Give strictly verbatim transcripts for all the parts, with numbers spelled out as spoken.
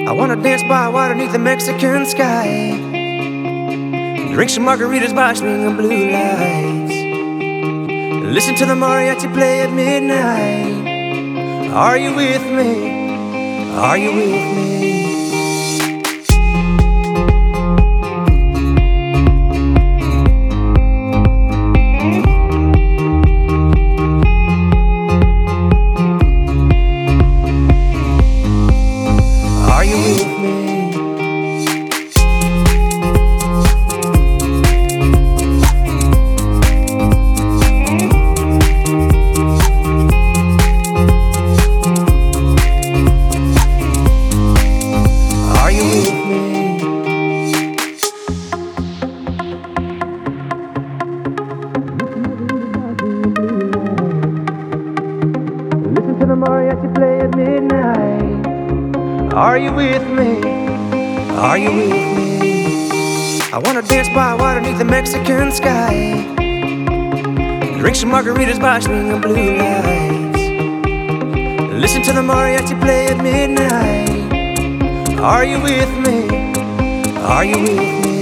I wanna dance by water beneath the Mexican sky, drink some margaritas by swinging blue lights, listen to the mariachi play at midnight. Are you with me? Are you with me? To the mariachi play at midnight. Are you with me? Are you with me? I wanna dance by water beneath the Mexican sky, drink some margaritas by swinging blue lights, listen to the mariachi play at midnight. Are you with me? Are you with me?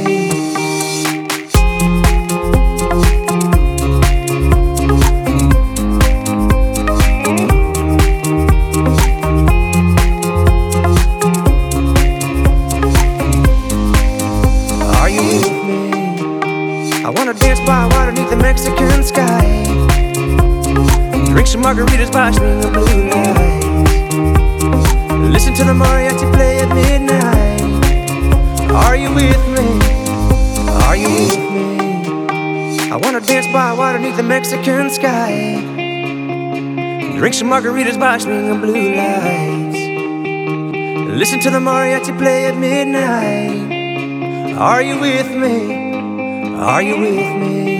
I wanna dance by water beneath the Mexican sky, drink some margaritas by swinging blue lights, listen to the mariachi play at midnight. Are you with me? Are you with me? I wanna dance by water beneath the Mexican sky, drink some margaritas by swinging blue lights, listen to the mariachi play at midnight. Are you with me? Are you with me?